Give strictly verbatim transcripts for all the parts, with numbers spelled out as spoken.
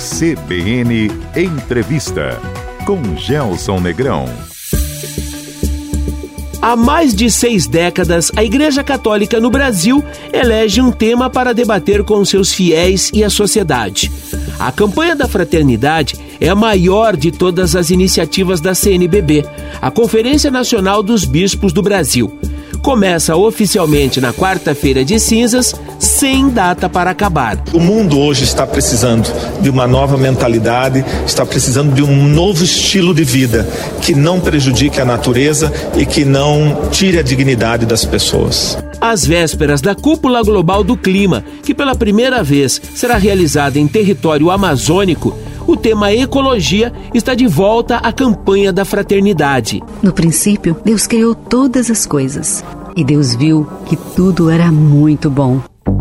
C B N Entrevista, com Gelson Negrão. Há mais de seis décadas, a Igreja Católica no Brasil elege um tema para debater com seus fiéis e a sociedade. A campanha da fraternidade é a maior de todas as iniciativas da C N B B, a Conferência Nacional dos Bispos do Brasil. Começa oficialmente na quarta-feira de cinzas, sem data para acabar. O mundo hoje está precisando de uma nova mentalidade, está precisando de um novo estilo de vida que não prejudique a natureza e que não tire a dignidade das pessoas. Às vésperas da Cúpula Global do Clima, que pela primeira vez será realizada em território amazônico, o tema ecologia está de volta à campanha da fraternidade. No princípio, Deus criou todas as coisas e Deus viu que tudo era muito bom.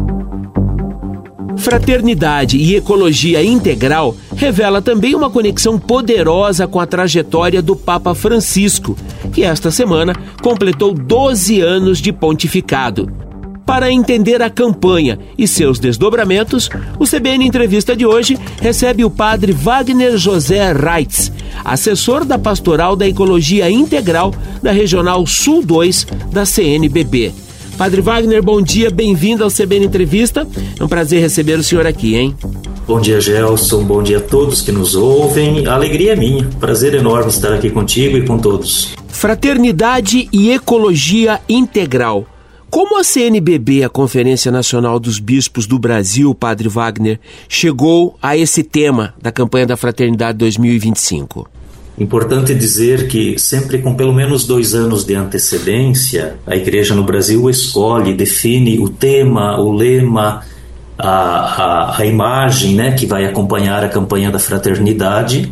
Fraternidade e ecologia integral revela também uma conexão poderosa com a trajetória do Papa Francisco, que esta semana completou doze anos de pontificado. Para entender a campanha e seus desdobramentos, o C B N Entrevista de hoje recebe o padre Wagner José Reitz, assessor da Pastoral da Ecologia Integral da Regional Sul dois da C N B B. Padre Wagner, bom dia, bem-vindo ao C B N Entrevista. É um prazer receber o senhor aqui, hein? Bom dia, Gelson, bom dia a todos que nos ouvem. A alegria é minha, prazer enorme estar aqui contigo e com todos. Fraternidade e ecologia integral. Como a C N B B, a Conferência Nacional dos Bispos do Brasil, Padre Wagner, chegou a esse tema da campanha da Fraternidade dois mil e vinte e cinco? Importante dizer que sempre com pelo menos dois anos de antecedência, a Igreja no Brasil escolhe, define o tema, o lema, a, a, a imagem, né, que vai acompanhar a campanha da Fraternidade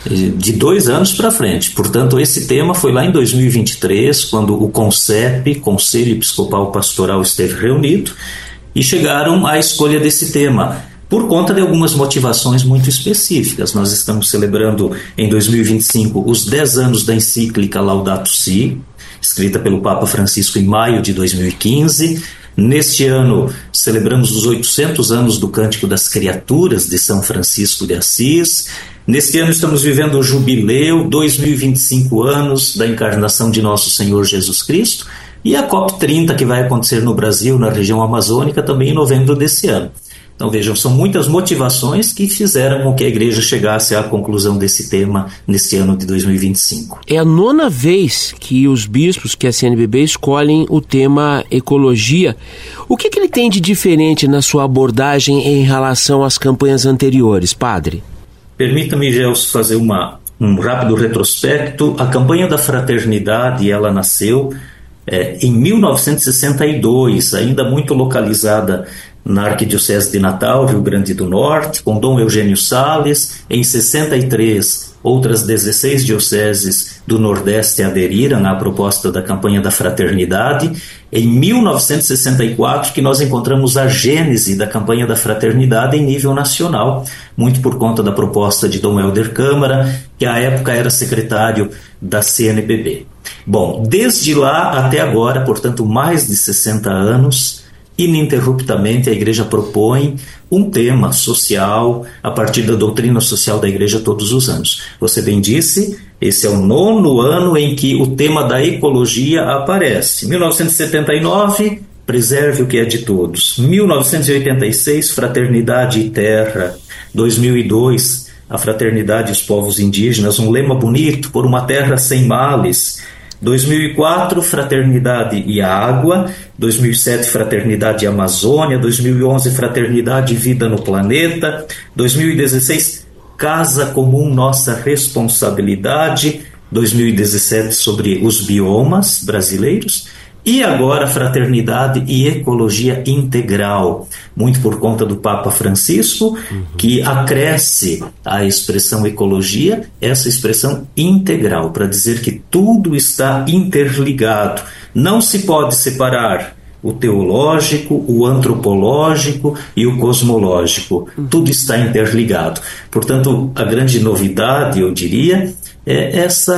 de dois anos para frente. Portanto, esse tema foi lá em dois mil e vinte e três, quando o CONCEP, Conselho Episcopal Pastoral, esteve reunido e chegaram à escolha desse tema, por conta de algumas motivações muito específicas. Nós estamos celebrando em dois mil e vinte e cinco os dez anos da encíclica Laudato Si, escrita pelo Papa Francisco em maio de dois mil e quinze. Neste ano, celebramos os oitocentos anos do Cântico das Criaturas de São Francisco de Assis. Neste ano estamos vivendo o jubileu, dois mil e vinte e cinco anos da encarnação de nosso Senhor Jesus Cristo, e a COP trinta, que vai acontecer no Brasil, na região amazônica, também em novembro desse ano. Então vejam, são muitas motivações que fizeram com que a Igreja chegasse à conclusão desse tema neste ano de dois mil e vinte e cinco. É a nona vez que os bispos, que a C N B B, escolhem o tema ecologia. O que, que ele tem de diferente na sua abordagem em relação às campanhas anteriores, padre? Permita-me, Gelson, fazer uma, um rápido retrospecto. A campanha da fraternidade, ela nasceu é, em mil novecentos e sessenta e dois, ainda muito localizada na Arquidiocese de Natal, Rio Grande do Norte, com Dom Eugênio Salles. Em sessenta e três, outras dezesseis dioceses do Nordeste aderiram à proposta da campanha da fraternidade. Em mil novecentos e sessenta e quatro, que nós encontramos a gênese da campanha da fraternidade em nível nacional, muito por conta da proposta de Dom Helder Câmara, que à época era secretário da C N B B. Bom, desde lá até agora, portanto, mais de sessenta anos, ininterruptamente a Igreja propõe um tema social a partir da doutrina social da Igreja todos os anos. Você bem disse, esse é o nono ano em que o tema da ecologia aparece. mil novecentos e setenta e nove, preserve o que é de todos. mil novecentos e oitenta e seis, fraternidade e terra. dois mil e dois, a fraternidade e os povos indígenas, um lema bonito, por uma terra sem males. dois mil e quatro, Fraternidade e Água. dois mil e sete, Fraternidade e Amazônia. dois mil e onze, Fraternidade e Vida no Planeta. dois mil e dezesseis, Casa Comum, Nossa Responsabilidade. dois mil e dezessete, sobre os biomas brasileiros. E agora, Fraternidade e Ecologia Integral, muito por conta do Papa Francisco, uhum. que acresce à expressão ecologia essa expressão integral, para dizer que tudo está interligado. Não se pode separar o teológico, o antropológico e o cosmológico. Uhum. Tudo está interligado. Portanto, a grande novidade, eu diria, é essa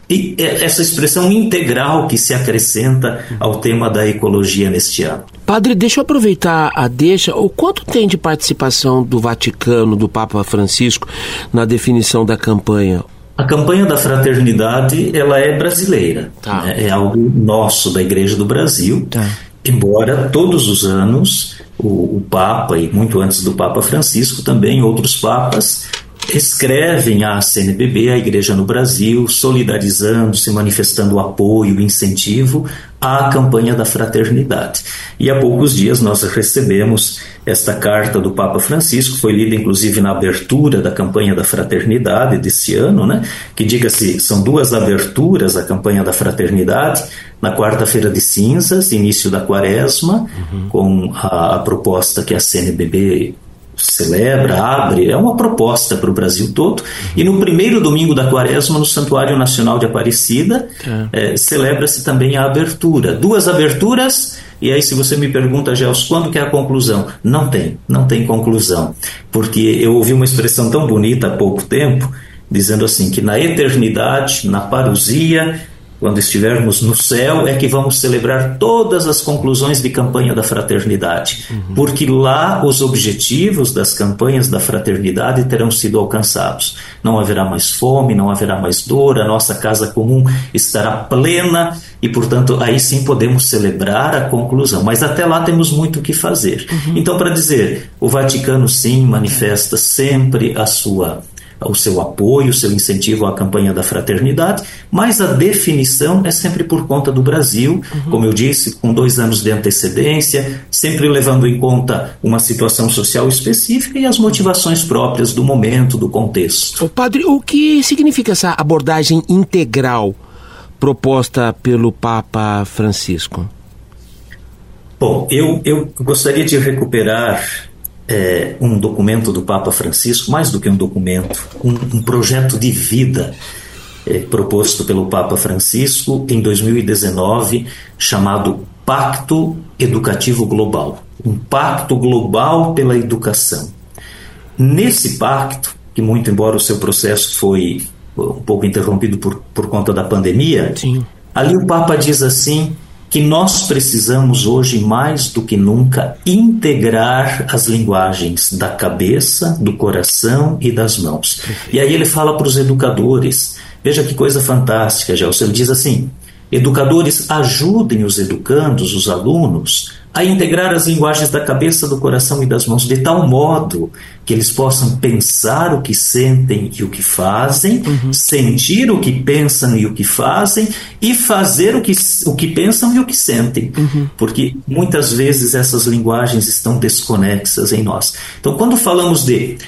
e essa expressão integral que se acrescenta ao tema da ecologia neste ano. Padre, deixa eu aproveitar a deixa. O quanto tem de participação do Vaticano, do Papa Francisco, na definição da campanha? A campanha da fraternidade, ela é brasileira, tá. né? É algo nosso, da Igreja do Brasil, tá. Embora todos os anos o, o Papa, e muito antes do Papa Francisco também, outros papas, escrevem à C N B B, a Igreja no Brasil, solidarizando-se, manifestando apoio, incentivo à campanha da fraternidade. E há poucos dias nós recebemos esta carta do Papa Francisco, foi lida inclusive na abertura da campanha da fraternidade desse ano, né? Que, diga-se, são duas aberturas à campanha da fraternidade, na quarta-feira de cinzas, início da quaresma, uhum. com a, a proposta que a C N B B celebra, abre, é uma proposta para o Brasil todo, uhum. e no primeiro domingo da quaresma, no Santuário Nacional de Aparecida, é. É, celebra-se também a abertura, duas aberturas, e aí se você me pergunta, Gelson, quando que é a conclusão? Não tem, não tem conclusão, porque eu ouvi uma expressão tão bonita há pouco tempo, dizendo assim, que na eternidade, na parousia, quando estivermos no céu, é que vamos celebrar todas as conclusões de campanha da fraternidade, uhum. porque lá os objetivos das campanhas da fraternidade terão sido alcançados. Não haverá mais fome, não haverá mais dor, a nossa casa comum estará plena e, portanto, aí sim podemos celebrar a conclusão. Mas até lá temos muito o que fazer. Uhum. Então, para dizer, o Vaticano sim manifesta sempre a sua... o seu apoio, o seu incentivo à campanha da fraternidade, mas a definição é sempre por conta do Brasil, uhum. como eu disse, com dois anos de antecedência, sempre levando em conta uma situação social específica e as motivações próprias do momento, do contexto. Ô, padre, o que significa essa abordagem integral proposta pelo Papa Francisco? Bom, eu, eu gostaria de recuperar É, um documento do Papa Francisco, mais do que um documento, um, um projeto de vida é, proposto pelo Papa Francisco em dois mil e dezenove, chamado Pacto Educativo Global, um pacto global pela educação. Nesse pacto, que muito embora o seu processo foi um pouco interrompido por, por conta da pandemia, Sim. ali o Papa diz assim, que nós precisamos hoje mais do que nunca integrar as linguagens da cabeça, do coração e das mãos. E aí ele fala para os educadores, veja que coisa fantástica, Gelson, ele diz assim, educadores, ajudem os educandos, os alunos, a integrar as linguagens da cabeça, do coração e das mãos, de tal modo que eles possam pensar o que sentem e o que fazem, uhum. sentir o que pensam e o que fazem, e fazer o que, o que pensam e o que sentem. Uhum. Porque muitas vezes essas linguagens estão desconexas em nós. Então, quando falamos de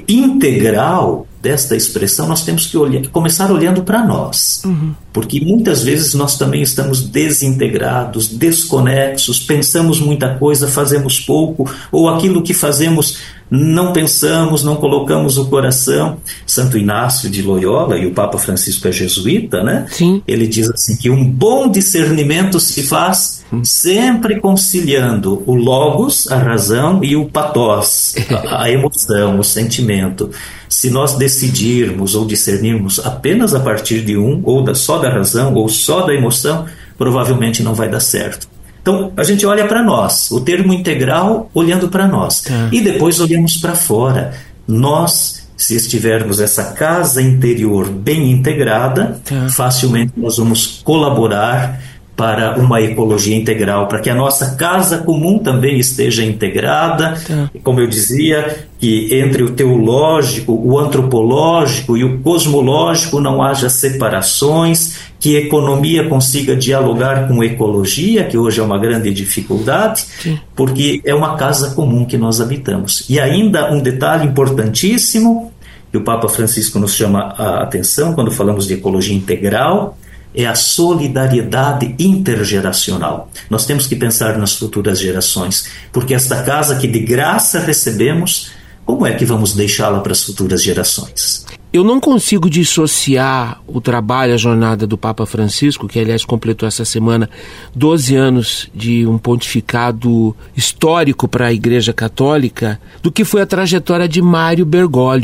integral desta expressão, nós temos que olhar, começar olhando para nós, uhum. porque muitas vezes nós também estamos desintegrados, desconexos, pensamos muita coisa, fazemos pouco, ou aquilo que fazemos não pensamos, não colocamos o coração. Santo Inácio de Loyola, e o Papa Francisco é jesuíta, né? Sim. Ele diz assim que um bom discernimento se faz sempre conciliando o logos, a razão, e o pathos, a, a emoção, o sentimento. Se nós decidirmos ou discernirmos apenas a partir de um, ou da, só da razão, ou só da emoção, provavelmente não vai dar certo. Então, a gente olha para nós, o termo integral olhando para nós, tá. e depois olhamos para fora. Nós, se estivermos essa casa interior bem integrada, tá. facilmente nós vamos colaborar para uma ecologia integral, para que a nossa casa comum também esteja integrada, tá. como eu dizia, que entre o teológico, o antropológico e o cosmológico não haja separações, que a economia consiga dialogar com a ecologia, que hoje é uma grande dificuldade, Sim. porque é uma casa comum que nós habitamos. E ainda um detalhe importantíssimo, que o Papa Francisco nos chama a atenção quando falamos de ecologia integral, é a solidariedade intergeracional. Nós temos que pensar nas futuras gerações, porque esta casa que de graça recebemos, como é que vamos deixá-la para as futuras gerações? Eu não consigo dissociar o trabalho, a jornada do Papa Francisco, que aliás completou essa semana doze anos de um pontificado histórico para a Igreja Católica, do que foi a trajetória de Mário Bergoglio.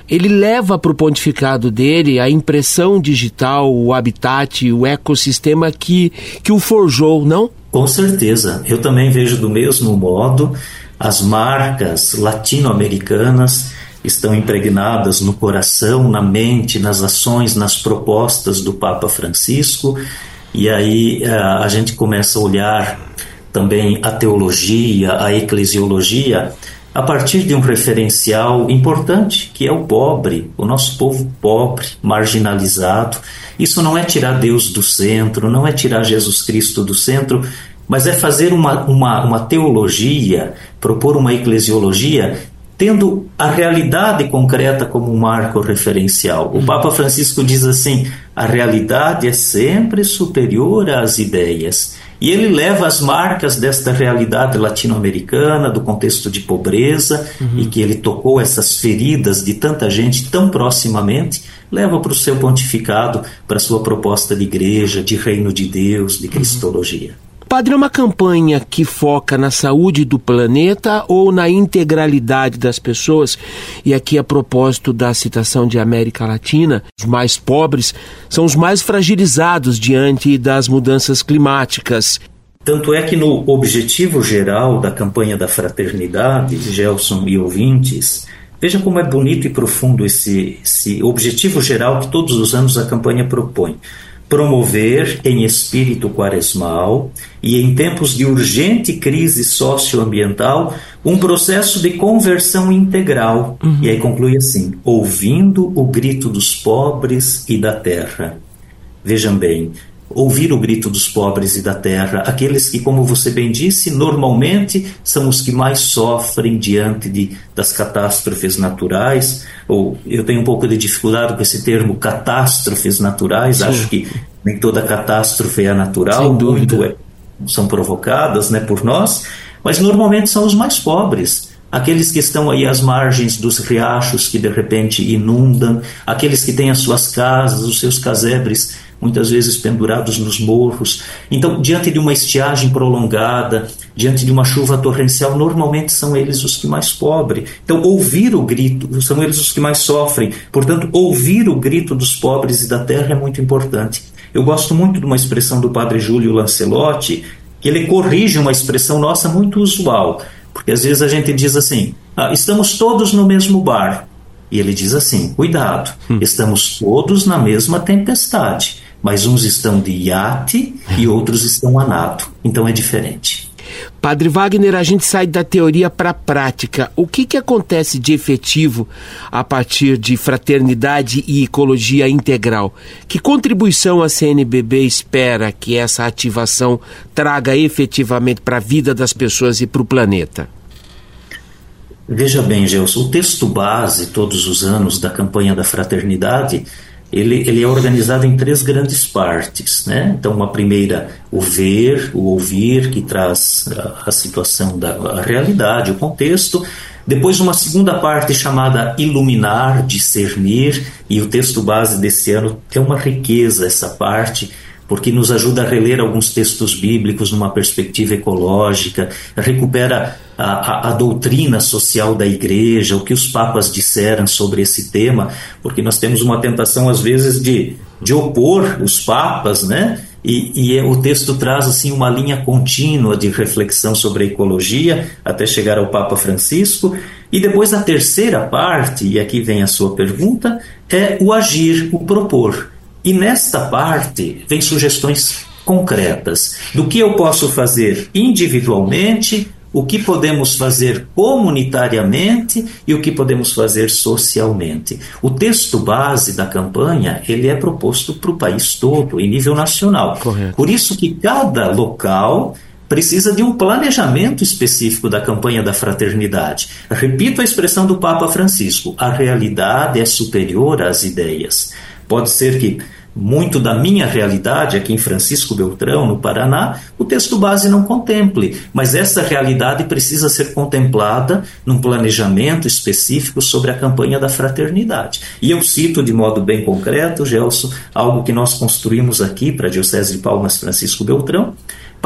ele leva para o pontificado dele a impressão digital, o habitat, o ecossistema que, que o forjou, não? Com certeza. Eu também vejo do mesmo modo. As marcas latino-americanas estão impregnadas no coração, na mente, nas ações, nas propostas do Papa Francisco. E aí a, a gente começa a olhar também a teologia, a eclesiologia, a partir de um referencial importante, que é o pobre, o nosso povo pobre, marginalizado. Isso não é tirar Deus do centro, não é tirar Jesus Cristo do centro, mas é fazer uma, uma, uma teologia, propor uma eclesiologia, tendo a realidade concreta como um marco referencial. O Papa Francisco diz assim: a realidade é sempre superior às ideias. E ele leva as marcas desta realidade latino-americana, do contexto de pobreza, uhum. e que ele tocou essas feridas de tanta gente tão proximamente, leva para o seu pontificado, para a sua proposta de igreja, de reino de Deus, de cristologia. Uhum. Padre, é uma campanha que foca na saúde do planeta ou na integralidade das pessoas? E aqui, a propósito da citação de América Latina, os mais pobres são os mais fragilizados diante das mudanças climáticas. Tanto é que no objetivo geral da campanha da fraternidade, Gelson e ouvintes, veja como é bonito e profundo esse, esse objetivo geral que todos os anos a campanha propõe. Promover em espírito quaresmal e em tempos de urgente crise socioambiental um processo de conversão integral. Uhum. E aí conclui assim: ouvindo o grito dos pobres e da terra. Vejam bem, ouvir o grito dos pobres e da terra, aqueles que, como você bem disse, normalmente são os que mais sofrem diante de, das catástrofes naturais, ou eu tenho um pouco de dificuldade com esse termo catástrofes naturais. Sim. Acho que nem toda catástrofe é natural, sem dúvida. Muito é, são provocadas, né, por nós, mas normalmente são os mais pobres. Aqueles que estão aí às margens dos riachos que de repente inundam, aqueles que têm as suas casas, os seus casebres muitas vezes pendurados nos morros. Então, diante de uma estiagem prolongada, diante de uma chuva torrencial, normalmente são eles os que mais pobres. Então, ouvir o grito, são eles os que mais sofrem. Portanto, ouvir o grito dos pobres e da terra é muito importante. Eu gosto muito de uma expressão do padre Júlio Lancelotti, que ele corrige uma expressão nossa muito usual. Porque às vezes a gente diz assim: ah, estamos todos no mesmo barco. E ele diz assim: cuidado, hum. estamos todos na mesma tempestade, mas uns estão de iate e outros estão a nado. Então é diferente. Padre Wagner, a gente sai da teoria para a prática. O que, que acontece de efetivo a partir de fraternidade e ecologia integral? Que contribuição a C N B B espera que essa ativação traga efetivamente para a vida das pessoas e para o planeta? Veja bem, Gelson, o texto base, todos os anos, da campanha da fraternidade, ele, ele é organizado em três grandes partes, né? Então, uma primeira, o ver, o ouvir, que traz a, a situação da a realidade, o contexto. Depois, uma segunda parte chamada iluminar, discernir, e o texto base desse ano é uma riqueza, essa parte, porque nos ajuda a reler alguns textos bíblicos numa perspectiva ecológica, recupera a, a, a doutrina social da igreja, o que os papas disseram sobre esse tema, porque nós temos uma tentação às vezes de, de opor os papas, né? E, e o texto traz assim uma linha contínua de reflexão sobre a ecologia até chegar ao Papa Francisco. E depois a terceira parte, e aqui vem a sua pergunta, é o agir, o propor. E nesta parte vem sugestões concretas do que eu posso fazer individualmente, o que podemos fazer comunitariamente e o que podemos fazer socialmente. O texto base da campanha, ele é proposto para o país todo, em nível nacional. Correto. Por isso que cada local precisa de um planejamento específico da campanha da fraternidade. Repito a expressão do Papa Francisco: a realidade é superior às ideias. Pode ser que muito da minha realidade aqui em Francisco Beltrão, no Paraná, o texto base não contemple, mas essa realidade precisa ser contemplada num planejamento específico sobre a campanha da fraternidade. E eu cito de modo bem concreto, Gelson, algo que nós construímos aqui para a Diocese de Palmas Francisco Beltrão,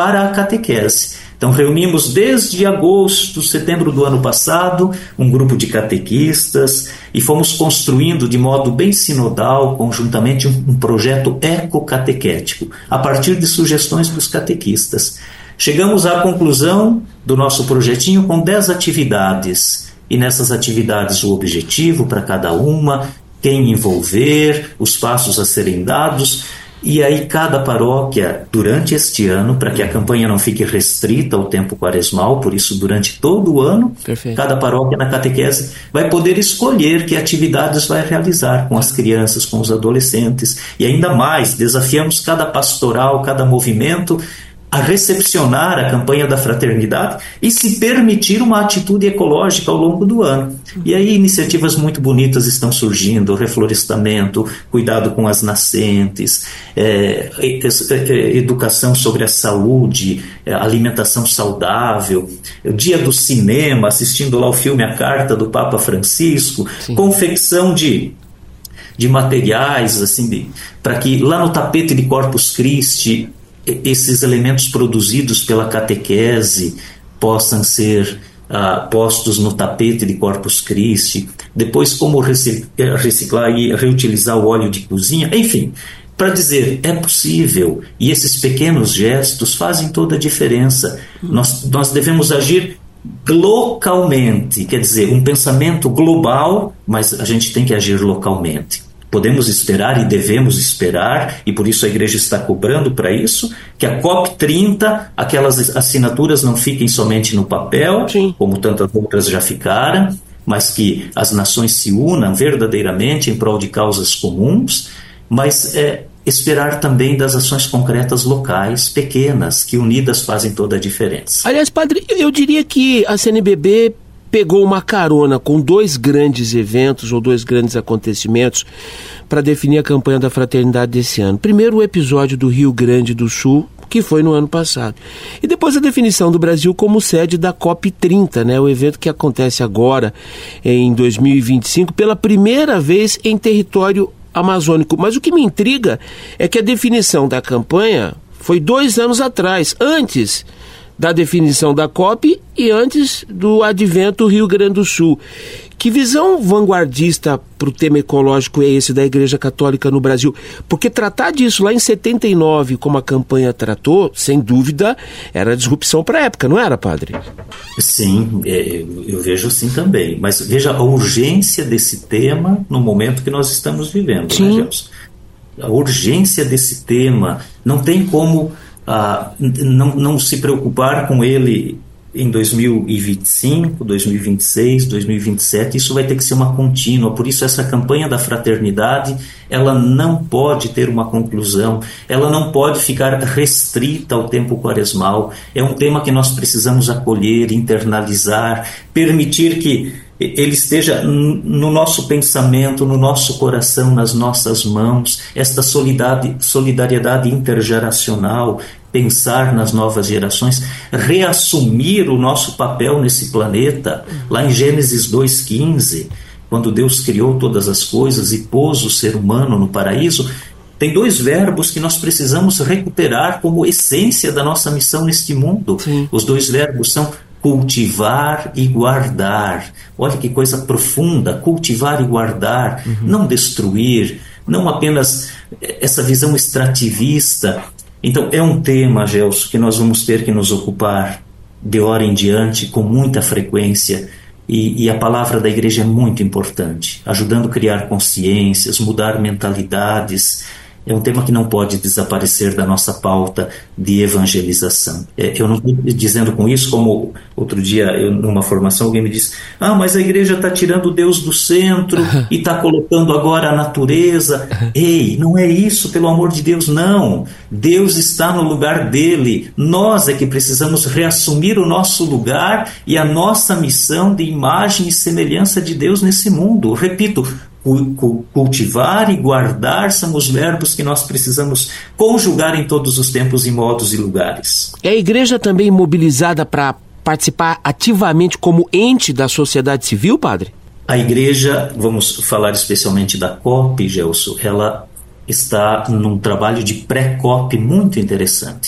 para a catequese. Então reunimos desde agosto, setembro do ano passado, um grupo de catequistas e fomos construindo de modo bem sinodal, conjuntamente, um, um projeto ecocatequético, a partir de sugestões dos catequistas. Chegamos à conclusão do nosso projetinho com dez atividades, e nessas atividades o objetivo para cada uma, quem envolver, os passos a serem dados. E aí cada paróquia, durante este ano, para que a campanha não fique restrita ao tempo quaresmal, por isso durante todo o ano, Perfeito. Cada paróquia na catequese vai poder escolher que atividades vai realizar com as crianças, com os adolescentes. E ainda mais, desafiamos cada pastoral, cada movimento a recepcionar a campanha da fraternidade e se permitir uma atitude ecológica ao longo do ano. E aí iniciativas muito bonitas estão surgindo, reflorestamento, cuidado com as nascentes, é, educação sobre a saúde, alimentação saudável, o dia do cinema, assistindo lá o filme A Carta do Papa Francisco, Sim. confecção de de materiais assim, para que lá no tapete de Corpus Christi esses elementos produzidos pela catequese possam ser uh, postos no tapete de Corpus Christi, depois como reciclar e reutilizar o óleo de cozinha, enfim, para dizer, é possível, e esses pequenos gestos fazem toda a diferença. Nós, nós devemos agir localmente, quer dizer, um pensamento global, mas a gente tem que agir localmente. Podemos esperar e devemos esperar, e por isso a Igreja está cobrando para isso, que a COP trinta, aquelas assinaturas não fiquem somente no papel, Sim. como tantas outras já ficaram, mas que as nações se unam verdadeiramente em prol de causas comuns, mas é, esperar também das ações concretas locais, pequenas, que unidas fazem toda a diferença. Aliás, padre, eu diria que a C N B B pegou uma carona com dois grandes eventos ou dois grandes acontecimentos para definir a campanha da fraternidade desse ano. Primeiro, o episódio do Rio Grande do Sul, que foi no ano passado. E depois a definição do Brasil como sede da COP trinta, né? O evento que acontece agora em dois mil e vinte e cinco, pela primeira vez em território amazônico. Mas o que me intriga é que a definição da campanha foi dois anos atrás, antes da definição da COP e antes do advento Rio Grande do Sul. Que visão vanguardista para o tema ecológico é esse da Igreja Católica no Brasil? Porque tratar disso lá em setenta e nove, como a campanha tratou, sem dúvida, era disrupção para a época, não era, padre? Sim, é, eu vejo assim também. Mas veja a urgência desse tema no momento que nós estamos vivendo, Sim. né, Gelson? A urgência desse tema, não tem como ah, não, não se preocupar com ele em dois mil e vinte e cinco, dois mil e vinte e seis, dois mil e vinte e sete. Isso vai ter que ser uma contínua. Por isso essa campanha da fraternidade, ela não pode ter uma conclusão, ela não pode ficar restrita ao tempo quaresmal. É um tema que nós precisamos acolher, internalizar, permitir que ele esteja no nosso pensamento, no nosso coração, nas nossas mãos, esta solidariedade intergeracional, pensar nas novas gerações, reassumir o nosso papel nesse planeta. Lá em Gênesis dois, quinze, quando Deus criou todas as coisas e pôs o ser humano no paraíso, tem dois verbos que nós precisamos recuperar como essência da nossa missão neste mundo. Sim. Os dois verbos são cultivar e guardar. Olha que coisa profunda, cultivar e guardar, uhum. Não destruir, não apenas essa visão extrativista. Então é um tema, Gelson, que nós vamos ter que nos ocupar de hora em diante com muita frequência, e, e a palavra da Igreja é muito importante, ajudando a criar consciências, mudar mentalidades. É um tema que não pode desaparecer da nossa pauta de evangelização. É, eu não estou dizendo com isso, como outro dia, eu, numa formação, alguém me disse: ah, mas a igreja está tirando Deus do centro e está colocando agora a natureza. Ei, não é isso, pelo amor de Deus, não. Deus está no lugar dele. Nós é que precisamos reassumir o nosso lugar e a nossa missão de imagem e semelhança de Deus nesse mundo. Repito, cultivar e guardar são os verbos que nós precisamos conjugar em todos os tempos e modos e lugares. É a igreja também mobilizada para participar ativamente como ente da sociedade civil, padre? A igreja, vamos falar especialmente da COP, Gelson, ela está num trabalho de pré-COP muito interessante.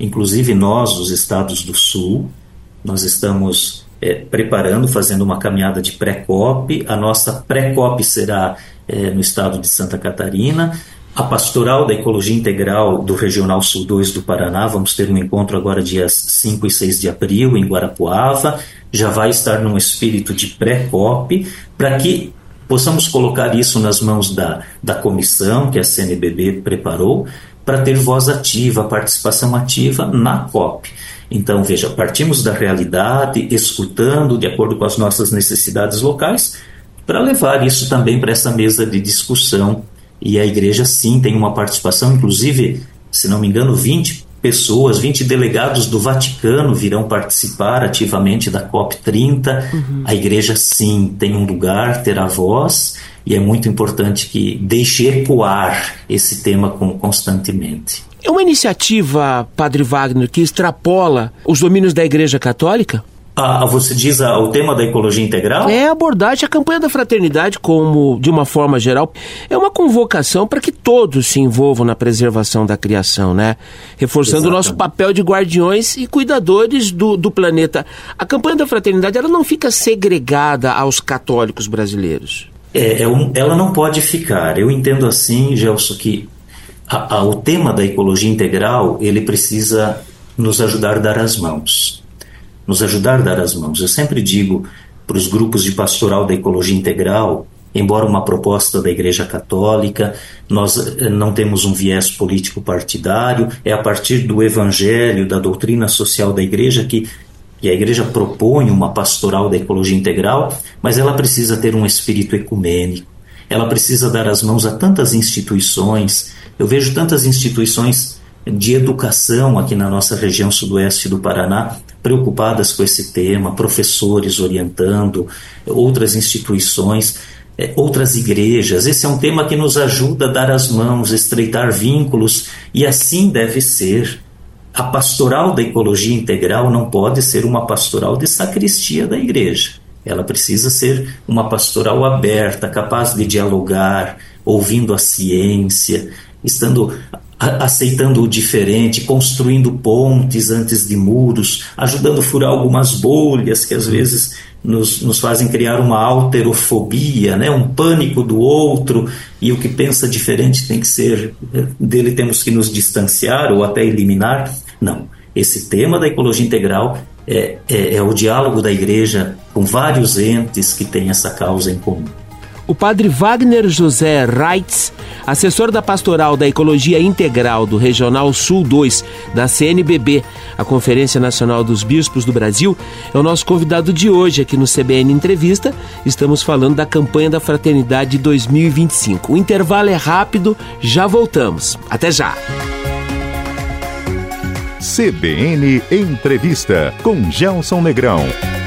inclusive nós, os estados do Sul, nós estamos é, preparando, fazendo uma caminhada de pré-COP. A nossa pré-COP será é, no estado de Santa Catarina. A Pastoral da Ecologia Integral do Regional Sul dois do Paraná, vamos ter um encontro agora dias cinco e seis de abril em Guarapuava, já vai estar num espírito de pré-COP, para que possamos colocar isso nas mãos da, da comissão que a C N B B preparou, para ter voz ativa, participação ativa na COP. Então, veja, partimos da realidade, escutando de acordo com as nossas necessidades locais, para levar isso também para essa mesa de discussão. E a igreja, sim, tem uma participação, inclusive, se não me engano, vinte pessoas, vinte delegados do Vaticano virão participar ativamente da COP trinta. Uhum. A igreja, sim, tem um lugar, terá voz, e é muito importante que deixe ecoar esse tema constantemente. É uma iniciativa, Padre Wagner, que extrapola os domínios da Igreja Católica? Ah, você diz ah, o tema da ecologia integral? É abordagem, a campanha da fraternidade, como de uma forma geral, é uma convocação para que todos se envolvam na preservação da criação, né? Reforçando Exatamente. O nosso papel de guardiões e cuidadores do, do planeta. A campanha da fraternidade, ela não fica segregada aos católicos brasileiros. É, é um, ela não pode ficar. Eu entendo assim, Gelson, que a, a, o tema da ecologia integral, ele precisa nos ajudar a dar as mãos. Nos ajudar a dar as mãos. Eu sempre digo para os grupos de pastoral da ecologia integral, embora uma proposta da Igreja Católica, nós não temos um viés político partidário, é a partir do Evangelho, da doutrina social da Igreja que, que a Igreja propõe uma pastoral da ecologia integral, mas ela precisa ter um espírito ecumênico, ela precisa dar as mãos a tantas instituições. Eu vejo tantas instituições de educação aqui na nossa região sudoeste do Paraná, preocupadas com esse tema, professores orientando, outras instituições, outras igrejas. Esse é um tema que nos ajuda a dar as mãos, estreitar vínculos, e assim deve ser. A pastoral da ecologia integral não pode ser uma pastoral de sacristia da igreja. Ela precisa ser uma pastoral aberta, capaz de dialogar, ouvindo a ciência, estando aceitando o diferente, construindo pontes antes de muros, ajudando a furar algumas bolhas que às vezes nos, nos fazem criar uma alterofobia, né? Um pânico do outro, e o que pensa diferente tem que ser, dele temos que nos distanciar ou até eliminar. Não, esse tema da ecologia integral é, é, é o diálogo da igreja com vários entes que têm essa causa em comum. O padre Wagner José Reitz, assessor da Pastoral da Ecologia Integral do Regional Sul dois da C N B B, a Conferência Nacional dos Bispos do Brasil, é o nosso convidado de hoje aqui no C B N Entrevista. Estamos falando da campanha da Fraternidade dois mil e vinte e cinco. O intervalo é rápido, já voltamos. Até já! C B N Entrevista com Gelson Negrão.